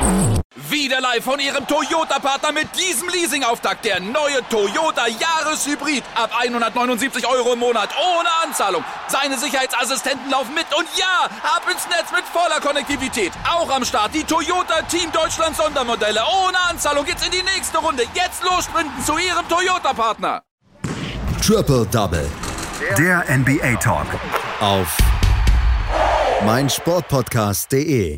Wieder live von Ihrem Toyota-Partner mit diesem Leasing-Auftakt. Der neue Toyota Jahreshybrid. Ab 179 € im Monat. Ohne Anzahlung. Seine Sicherheitsassistenten laufen mit. Und ja, ab ins Netz mit voller Konnektivität. Auch am Start die Toyota Team Deutschland Sondermodelle. Ohne Anzahlung geht's in die nächste Runde. Jetzt los sprinten zu Ihrem Toyota-Partner. Triple Double. Der NBA Talk. Auf meinsportpodcast.de.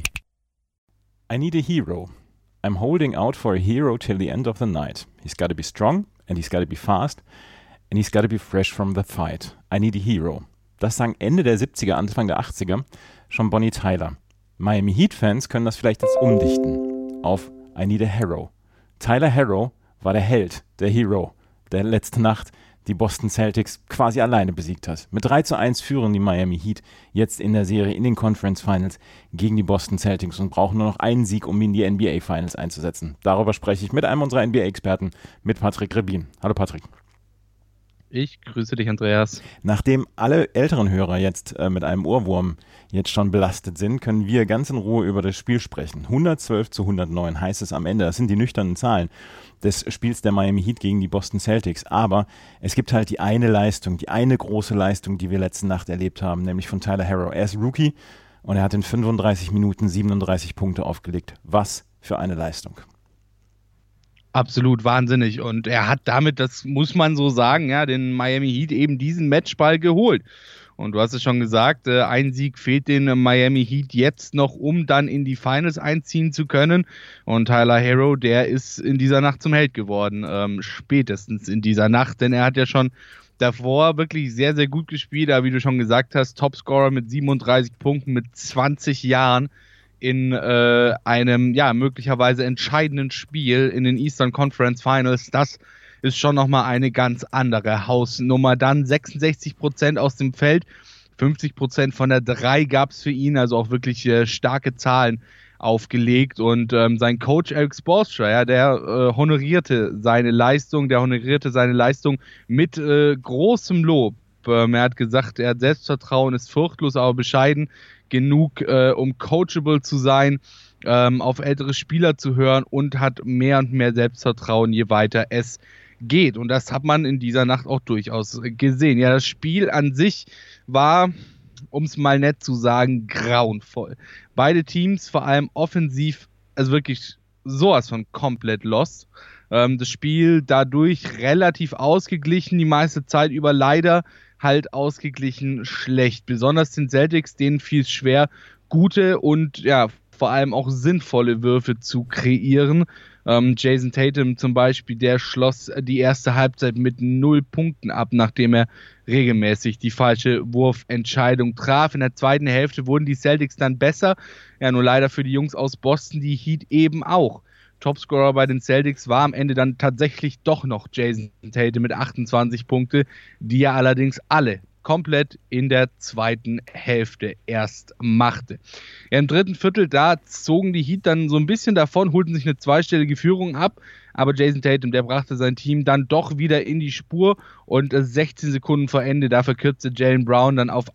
I need a hero. I'm holding out for a hero till the end of the night. He's got to be strong and he's got to be fast and he's got to be fresh from the fight. I need a hero. Das sang Ende der 70er, Anfang der 80er schon Bonnie Tyler. Miami Heat-Fans können das vielleicht jetzt umdichten auf I need a hero. Tyler Herro war der Held, der Hero, der letzte Nacht die Boston Celtics quasi alleine besiegt hat. Mit 3:1 führen die Miami Heat jetzt in der Serie in den Conference Finals gegen die Boston Celtics und brauchen nur noch einen Sieg, um in die NBA Finals einzusetzen. Darüber spreche ich mit einem unserer NBA-Experten, mit Patrick Rebin. Hallo Patrick. Ich grüße dich, Andreas. Nachdem alle älteren Hörer jetzt mit einem Ohrwurm jetzt schon belastet sind, können wir ganz in Ruhe über das Spiel sprechen. 112-109 heißt es am Ende. Das sind die nüchternen Zahlen des Spiels der Miami Heat gegen die Boston Celtics. Aber es gibt halt die eine Leistung, die eine große Leistung, die wir letzte Nacht erlebt haben, nämlich von Tyler Herro. Er ist Rookie und er hat in 35 Minuten 37 Punkte aufgelegt. Was für eine Leistung. Absolut wahnsinnig. Und er hat damit, das muss man so sagen, ja, den Miami Heat eben diesen Matchball geholt. Und du hast es schon gesagt, ein Sieg fehlt den Miami Heat jetzt noch, um dann in die Finals einziehen zu können. Und Tyler Herro, der ist in dieser Nacht zum Held geworden, spätestens in dieser Nacht, denn er hat ja schon davor wirklich sehr, sehr gut gespielt, aber wie du schon gesagt hast, Topscorer mit 37 Punkten mit 20 Jahren in einem ja möglicherweise entscheidenden Spiel in den Eastern Conference Finals. Das ist schon nochmal eine ganz andere Hausnummer. Dann 66% aus dem Feld, 50% von der 3 gab es für ihn, also auch wirklich starke Zahlen aufgelegt. Und sein Coach Eric Spoelstra, ja, der honorierte seine Leistung, mit großem Lob. Er hat gesagt, er hat Selbstvertrauen, ist furchtlos, aber bescheiden genug, um coachable zu sein, auf ältere Spieler zu hören und hat mehr und mehr Selbstvertrauen, je weiter es geht. Und das hat man in dieser Nacht auch durchaus gesehen. Ja, das Spiel an sich war, um es mal nett zu sagen, grauenvoll. Beide Teams, vor allem offensiv, also wirklich sowas von komplett lost. Das Spiel dadurch relativ ausgeglichen, die meiste Zeit über leider halt ausgeglichen schlecht. Besonders den Celtics, denen fiel es schwer, gute und ja vor allem auch sinnvolle Würfe zu kreieren. Jason Tatum zum Beispiel, der schloss die erste Halbzeit mit 0 Punkten ab, nachdem er regelmäßig die falsche Wurfentscheidung traf. In der zweiten Hälfte wurden die Celtics dann besser. Ja, nur leider für die Jungs aus Boston, die Heat eben auch. Topscorer bei den Celtics war am Ende dann tatsächlich doch noch Jason Tatum mit 28 Punkte, die er allerdings alle komplett in der zweiten Hälfte erst machte. Ja, im dritten Viertel, da zogen die Heat dann so ein bisschen davon, holten sich eine zweistellige Führung ab, aber Jason Tatum, der brachte sein Team dann doch wieder in die Spur und 16 Sekunden vor Ende, da verkürzte Jaylen Brown dann auf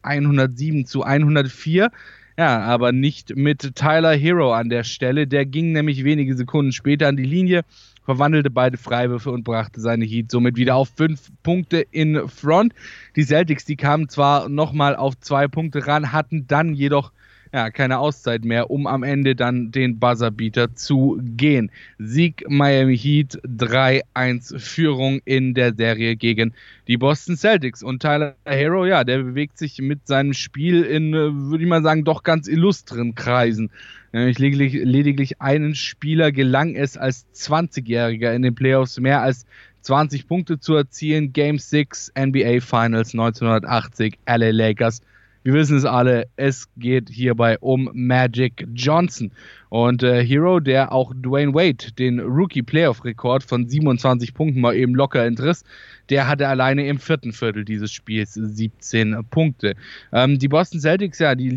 107-104. Ja, aber nicht mit Tyler Herro an der Stelle. Der ging nämlich wenige Sekunden später an die Linie, verwandelte beide Freiwürfe und brachte seine Heat somit wieder auf 5 Punkte in Front. Die Celtics, die kamen zwar nochmal auf 2 Punkte ran, hatten dann jedoch ja keine Auszeit mehr, um am Ende dann den Buzzerbeater zu gehen. Sieg Miami Heat, 3-1 Führung in der Serie gegen die Boston Celtics. Und Tyler Herro, ja, der bewegt sich mit seinem Spiel in, würde ich mal sagen, doch ganz illustren Kreisen. Nämlich lediglich einen Spieler gelang es als 20-Jähriger in den Playoffs mehr als 20 Punkte zu erzielen. Game 6 NBA Finals 1980, LA Lakers. Wir wissen es alle, es geht hierbei um Magic Johnson. Und Herro, der auch Dwayne Wade, den Rookie-Playoff-Rekord von 27 Punkten mal eben locker entriss, der hatte alleine im vierten Viertel dieses Spiels 17 Punkte. Die Boston Celtics, ja, die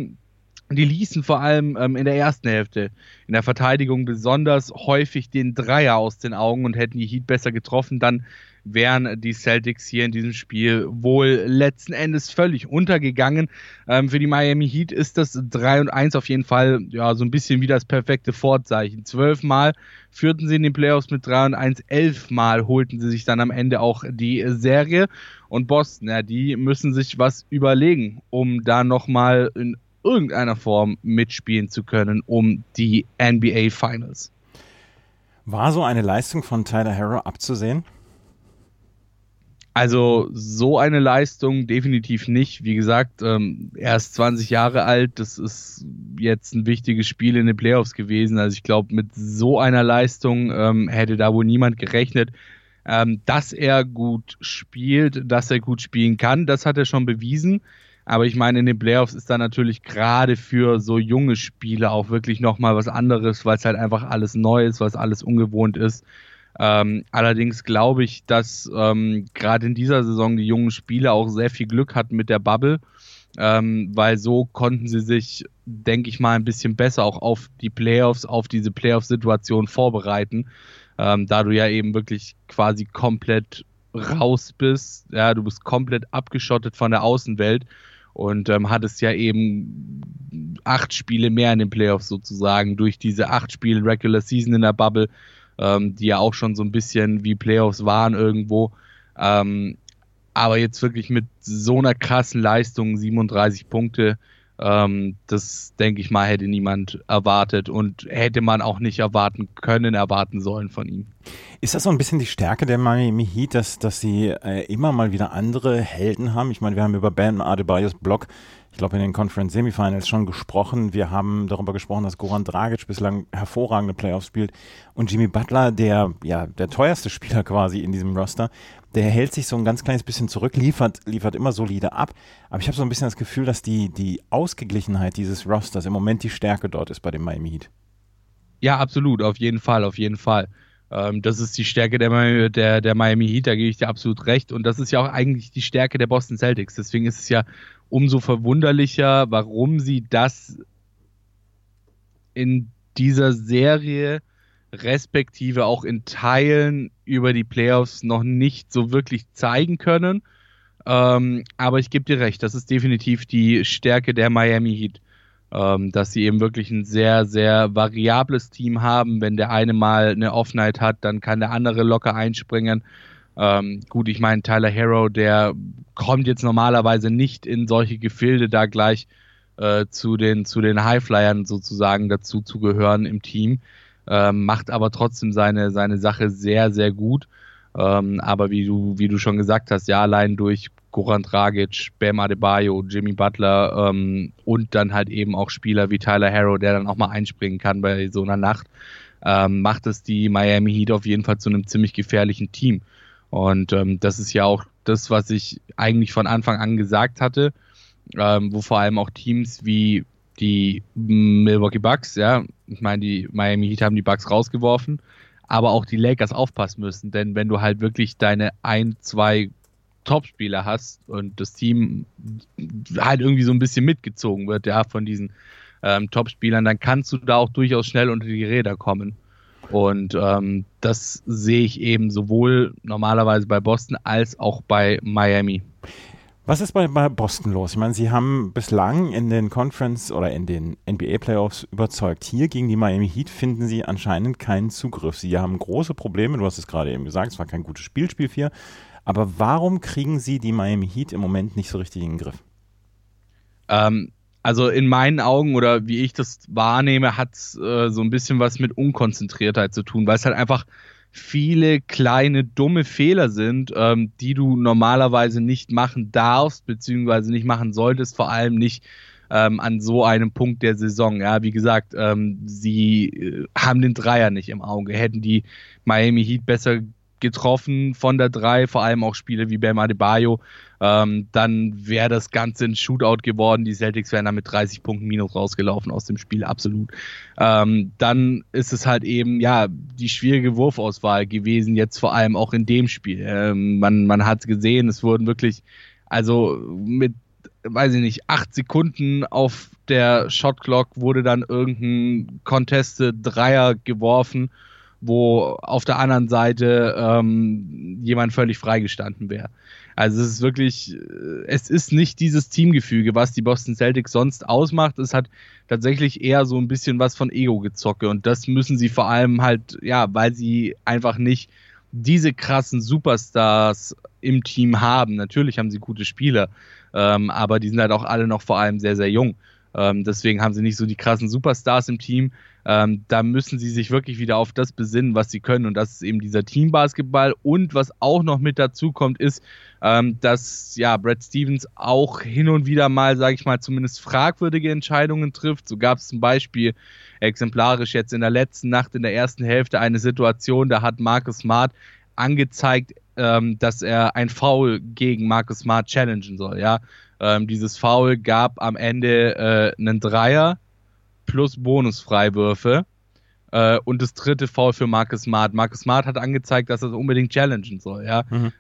ließen vor allem in der ersten Hälfte in der Verteidigung besonders häufig den Dreier aus den Augen und hätten die Heat besser getroffen, dann wären die Celtics hier in diesem Spiel wohl letzten Endes völlig untergegangen. Für die Miami Heat ist das 3-1 auf jeden Fall ja so ein bisschen wie das perfekte Vorzeichen. 12 Mal führten sie in den Playoffs mit 3-1, 11 Mal holten sie sich dann am Ende auch die Serie. Und Boston, ja, die müssen sich was überlegen, um da nochmal in irgendeiner Form mitspielen zu können um die NBA Finals. War so eine Leistung von Tyler Herro abzusehen? Also so eine Leistung definitiv nicht. Wie gesagt, er ist 20 Jahre alt. Das ist jetzt ein wichtiges Spiel in den Playoffs gewesen. Also ich glaube, mit so einer Leistung hätte da wohl niemand gerechnet. Dass er gut spielt, dass er gut spielen kann, das hat er schon bewiesen. Aber ich meine, in den Playoffs ist da natürlich gerade für so junge Spieler auch wirklich nochmal was anderes, weil es halt einfach alles neu ist, weil es alles ungewohnt ist. Allerdings glaube ich, dass gerade in dieser Saison die jungen Spieler auch sehr viel Glück hatten mit der Bubble, weil so konnten sie sich, denke ich mal, ein bisschen besser auch auf die Playoffs, auf diese Playoff-Situation vorbereiten, da du ja eben wirklich quasi komplett raus bist, ja, du bist komplett abgeschottet von der Außenwelt und hattest ja eben 8 Spiele mehr in den Playoffs sozusagen durch diese 8 Spiele Regular Season in der Bubble, die ja auch schon so ein bisschen wie Playoffs waren irgendwo. Aber jetzt wirklich mit so einer krassen Leistung, 37 Punkte, das, denke ich mal, hätte niemand erwartet und hätte man auch nicht erwarten sollen von ihm. Ist das so ein bisschen die Stärke der Miami Heat, dass sie immer mal wieder andere Helden haben? Ich meine, wir haben über Bam Adebayos Block, ich glaube in den Conference Semifinals schon gesprochen. Wir haben darüber gesprochen, dass Goran Dragic bislang hervorragende Playoffs spielt und Jimmy Butler, der teuerste Spieler quasi in diesem Roster, der hält sich so ein ganz kleines bisschen zurück, liefert immer solide ab. Aber ich habe so ein bisschen das Gefühl, dass die Ausgeglichenheit dieses Rosters im Moment die Stärke dort ist bei dem Miami Heat. Ja, absolut, auf jeden Fall. Das ist die Stärke der Miami Heat, da gebe ich dir absolut recht. Und das ist ja auch eigentlich die Stärke der Boston Celtics. Deswegen ist es ja umso verwunderlicher, warum sie das in dieser Serie respektive auch in Teilen über die Playoffs noch nicht so wirklich zeigen können. Aber ich gebe dir recht, das ist definitiv die Stärke der Miami Heat. Dass sie eben wirklich ein sehr, sehr variables Team haben. Wenn der eine mal eine Off-Night hat, dann kann der andere locker einspringen. Gut, ich meine, Tyler Herro, der kommt jetzt normalerweise nicht in solche Gefilde da gleich zu den Highflyern sozusagen dazu zu gehören im Team. Macht aber trotzdem seine Sache sehr, sehr gut. Aber wie du schon gesagt hast, ja, allein durch Goran Dragic, Bam Adebayo, Jimmy Butler und dann halt eben auch Spieler wie Tyler Herro, der dann auch mal einspringen kann bei so einer Nacht, macht es die Miami Heat auf jeden Fall zu einem ziemlich gefährlichen Team. Und das ist ja auch das, was ich eigentlich von Anfang an gesagt hatte, wo vor allem auch Teams wie die Milwaukee Bucks, ja, ich meine, die Miami Heat haben die Bucks rausgeworfen, aber auch die Lakers aufpassen müssen, denn wenn du halt wirklich deine 1-2 Topspieler hast und das Team halt irgendwie so ein bisschen mitgezogen wird, ja, von diesen Topspielern, dann kannst du da auch durchaus schnell unter die Räder kommen. Und das sehe ich eben sowohl normalerweise bei Boston als auch bei Miami. Was ist bei Boston los? Ich meine, sie haben bislang in den Conference oder in den NBA-Playoffs überzeugt. Hier gegen die Miami Heat finden sie anscheinend keinen Zugriff. Sie haben große Probleme, du hast es gerade eben gesagt, es war kein gutes Spiel 4. Aber warum kriegen sie die Miami Heat im Moment nicht so richtig in den Griff? Also in meinen Augen oder wie ich das wahrnehme, hat es so ein bisschen was mit Unkonzentriertheit zu tun, weil es halt einfach viele kleine, dumme Fehler sind, die du normalerweise nicht machen darfst, beziehungsweise nicht machen solltest, vor allem nicht an so einem Punkt der Saison. Ja, wie gesagt, sie haben den Dreier nicht im Auge. Hätten die Miami Heat besser getroffen von der 3, vor allem auch Spiele wie Bam Adebayo, dann wäre das Ganze ein Shootout geworden. Die Celtics wären dann mit 30 Punkten minus rausgelaufen aus dem Spiel, absolut. Dann ist es halt eben, ja, die schwierige Wurfauswahl gewesen, jetzt vor allem auch in dem Spiel. Man hat gesehen, es wurden wirklich, also mit, weiß ich nicht, 8 Sekunden auf der Shotclock wurde dann irgendein Contested Dreier geworfen, wo auf der anderen Seite jemand völlig freigestanden wäre. Also es ist wirklich, es ist nicht dieses Teamgefüge, was die Boston Celtics sonst ausmacht. Es hat tatsächlich eher so ein bisschen was von Ego-Gezocke und das müssen sie vor allem halt, ja, weil sie einfach nicht diese krassen Superstars im Team haben. Natürlich haben sie gute Spieler, aber die sind halt auch alle noch vor allem sehr, sehr jung. Deswegen haben sie nicht so die krassen Superstars im Team. Da müssen sie sich wirklich wieder auf das besinnen, was sie können. Und das ist eben dieser Teambasketball. Und was auch noch mit dazu kommt, ist, dass ja Brad Stevens auch hin und wieder mal, sage ich mal, zumindest fragwürdige Entscheidungen trifft. So gab es zum Beispiel exemplarisch jetzt in der letzten Nacht, in der ersten Hälfte, eine Situation, da hat Marcus Smart angezeigt, dass er ein Foul gegen Marcus Smart challengen soll. Ja? Dieses Foul gab am Ende einen Dreier plus Bonusfreiwürfe und das dritte Foul für Marcus Smart. Marcus Smart hat angezeigt, dass er unbedingt challengen soll. Ja?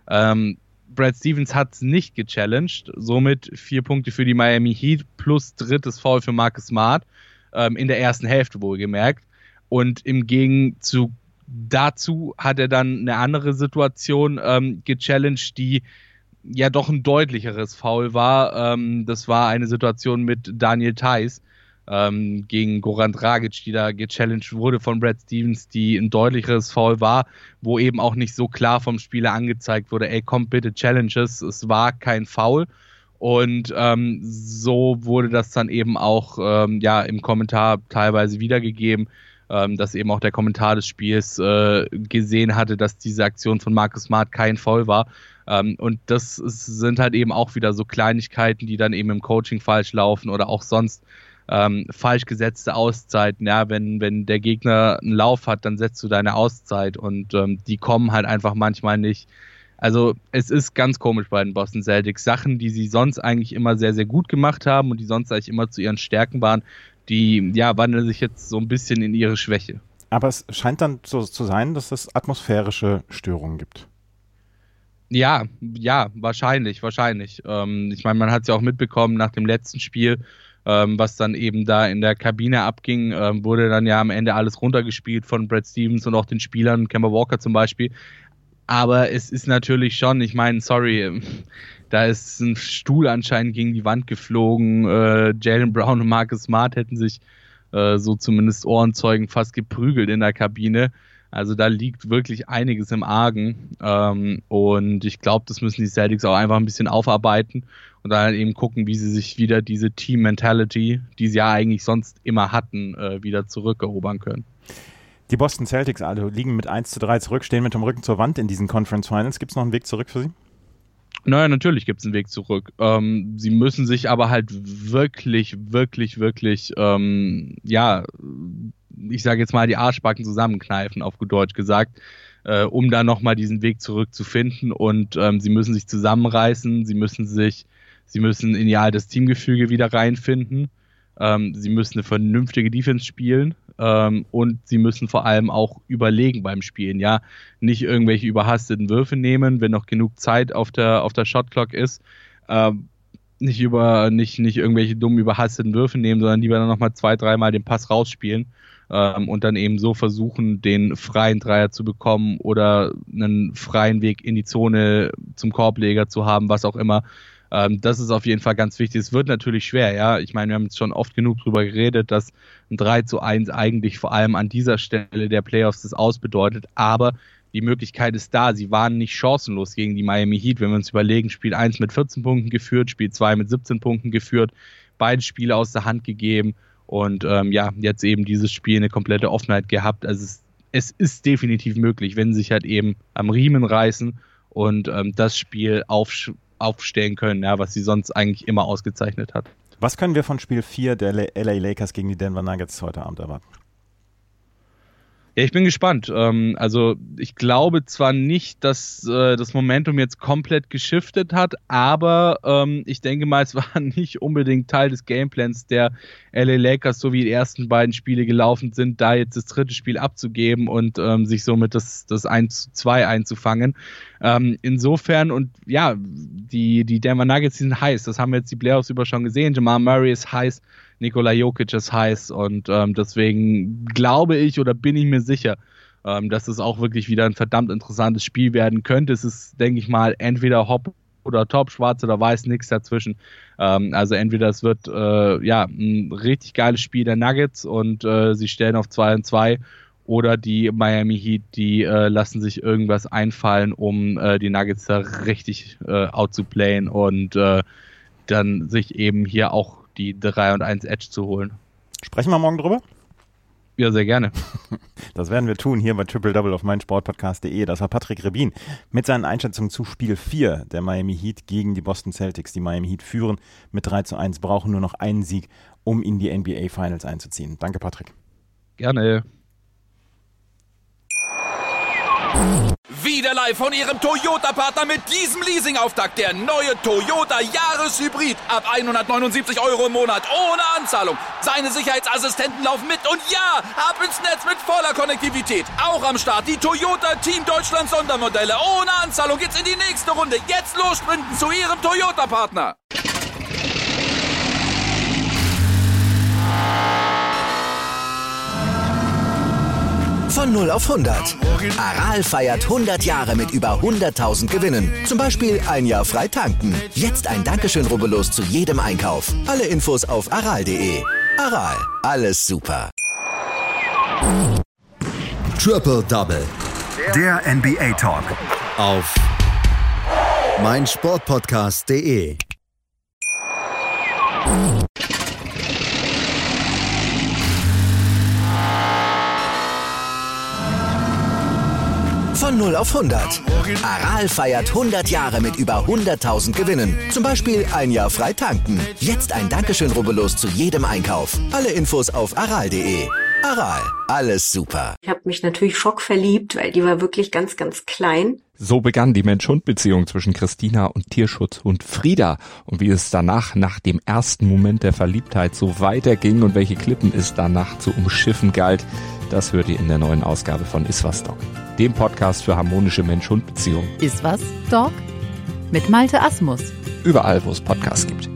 Brad Stevens hat es nicht gechallenged, somit 4 Punkte für die Miami Heat plus drittes Foul für Marcus Smart in der ersten Hälfte wohlgemerkt. Und im Gegenzug dazu hat er dann eine andere Situation gechallenged, die ja doch ein deutlicheres Foul war. Das war eine Situation mit Daniel Theis gegen Goran Dragic, die da gechallenged wurde von Brad Stevens, die ein deutlicheres Foul war, wo eben auch nicht so klar vom Spieler angezeigt wurde, ey, komm bitte, Challenges, es war kein Foul. Und so wurde das dann eben auch im Kommentar teilweise wiedergegeben, dass eben auch der Kommentar des Spiels gesehen hatte, dass diese Aktion von Marcus Smart kein Foul war. Und das sind halt eben auch wieder so Kleinigkeiten, die dann eben im Coaching falsch laufen oder auch sonst falsch gesetzte Auszeiten. Ja, wenn der Gegner einen Lauf hat, dann setzt du deine Auszeit und die kommen halt einfach manchmal nicht. Also es ist ganz komisch bei den Boston Celtics. Sachen, die sie sonst eigentlich immer sehr, sehr gut gemacht haben und die sonst eigentlich immer zu ihren Stärken waren, die wandeln sich jetzt so ein bisschen in ihre Schwäche. Aber es scheint dann so zu sein, dass es atmosphärische Störungen gibt. Ja, wahrscheinlich. Ich meine, man hat es ja auch mitbekommen nach dem letzten Spiel, was dann eben da in der Kabine abging, wurde dann ja am Ende alles runtergespielt von Brad Stevens und auch den Spielern, Kemba Walker zum Beispiel. Aber es ist natürlich schon, ich meine, sorry, da ist ein Stuhl anscheinend gegen die Wand geflogen. Jaylen Brown und Marcus Smart hätten sich so zumindest Ohrenzeugen fast geprügelt in der Kabine. Also da liegt wirklich einiges im Argen. Und ich glaube, das müssen die Celtics auch einfach ein bisschen aufarbeiten und dann eben gucken, wie sie sich wieder diese Team-Mentality, die sie ja eigentlich sonst immer hatten, wieder zurückerobern können. Die Boston Celtics also liegen mit 1:3 zurück, stehen mit dem Rücken zur Wand in diesen Conference Finals. Gibt es noch einen Weg zurück für sie? Naja, natürlich gibt es einen Weg zurück. Sie müssen sich aber halt wirklich, ich sage jetzt mal, die Arschbacken zusammenkneifen, auf gut Deutsch gesagt, um da nochmal diesen Weg zurück zu finden. Und sie müssen sich zusammenreißen, sie müssen in ihr altes Teamgefüge wieder reinfinden. Sie müssen eine vernünftige Defense spielen und sie müssen vor allem auch überlegen beim Spielen. Ja, nicht irgendwelche überhasteten Würfe nehmen, wenn noch genug Zeit auf der Shotclock ist. Nicht irgendwelche dummen überhasteten Würfe nehmen, sondern lieber dann nochmal 2-3 Mal den Pass rausspielen und dann eben so versuchen, den freien Dreier zu bekommen oder einen freien Weg in die Zone zum Korbleger zu haben, was auch immer. Das ist auf jeden Fall ganz wichtig. Es wird natürlich schwer, ja. Ich meine, wir haben jetzt schon oft genug drüber geredet, dass ein 3:1 eigentlich vor allem an dieser Stelle der Playoffs das ausbedeutet, aber die Möglichkeit ist da. Sie waren nicht chancenlos gegen die Miami Heat. Wenn wir uns überlegen, Spiel 1 mit 14 Punkten geführt, Spiel 2 mit 17 Punkten geführt, beide Spiele aus der Hand gegeben und jetzt eben dieses Spiel eine komplette Offenheit gehabt. Also es ist definitiv möglich, wenn sie sich halt eben am Riemen reißen und das Spiel aufstellen können, ja, was sie sonst eigentlich immer ausgezeichnet hat. Was können wir von Spiel 4 der LA Lakers gegen die Denver Nuggets heute Abend erwarten? Ja, ich bin gespannt. Also ich glaube zwar nicht, dass das Momentum jetzt komplett geschiftet hat, aber ich denke mal, es war nicht unbedingt Teil des Gameplans der LA Lakers, so wie die ersten beiden Spiele gelaufen sind, da jetzt das dritte Spiel abzugeben und sich somit das 1:2 einzufangen. Insofern und ja, die Denver Nuggets, die sind heiß. Das haben wir jetzt die Playoffs über schon gesehen. Jamal Murray ist heiß, Nikola Jokic ist heiß und deswegen glaube ich oder bin ich mir sicher, dass es auch wirklich wieder ein verdammt interessantes Spiel werden könnte. Es ist, denke ich mal, entweder Hop oder Top, schwarz oder weiß, nichts dazwischen. Also entweder es wird ein richtig geiles Spiel der Nuggets und sie stellen auf 2-2, oder die Miami Heat, die lassen sich irgendwas einfallen, um die Nuggets da richtig outzuplayen und dann sich eben hier auch die 3-1 Edge zu holen. Sprechen wir morgen drüber? Ja, sehr gerne. Das werden wir tun hier bei Triple Double auf meinsportpodcast.de. Das war Patrick Rebin mit seinen Einschätzungen zu Spiel 4 der Miami Heat gegen die Boston Celtics. Die Miami Heat führen mit 3-1, brauchen nur noch einen Sieg, um in die NBA Finals einzuziehen. Danke, Patrick. Gerne. Wieder live von Ihrem Toyota-Partner mit diesem Leasing-Auftakt. Der neue Toyota Jahreshybrid. Ab 179 € im Monat. Ohne Anzahlung. Seine Sicherheitsassistenten laufen mit. Und ja, ab ins Netz mit voller Konnektivität. Auch am Start die Toyota Team Deutschland Sondermodelle. Ohne Anzahlung geht's in die nächste Runde. Jetzt los sprinten zu Ihrem Toyota-Partner. Von 0 auf 100. Aral feiert 100 Jahre mit über 100.000 Gewinnen. Zum Beispiel ein Jahr frei tanken. Jetzt ein Dankeschön, rubbellos zu jedem Einkauf. Alle Infos auf aral.de. Aral, alles super. Triple Double. Der NBA Talk. Auf meinsportpodcast.de. Von 0 auf 100. Aral feiert 100 Jahre mit über 100.000 Gewinnen. Zum Beispiel ein Jahr frei tanken. Jetzt ein Dankeschön, rubbellos zu jedem Einkauf. Alle Infos auf aral.de. Aral, alles super. Ich habe mich natürlich schockverliebt, weil die war wirklich ganz, ganz klein. So begann die Mensch-Hund-Beziehung zwischen Christina und Tierschutzhund Frieda. Und wie es danach, nach dem ersten Moment der Verliebtheit, so weiterging und welche Klippen es danach zu umschiffen galt, das hört ihr in der neuen Ausgabe von Iswas Dog, dem Podcast für harmonische Mensch-Hund-Beziehungen. Iswas Dog? Mit Malte Asmus. Überall, wo es Podcasts gibt.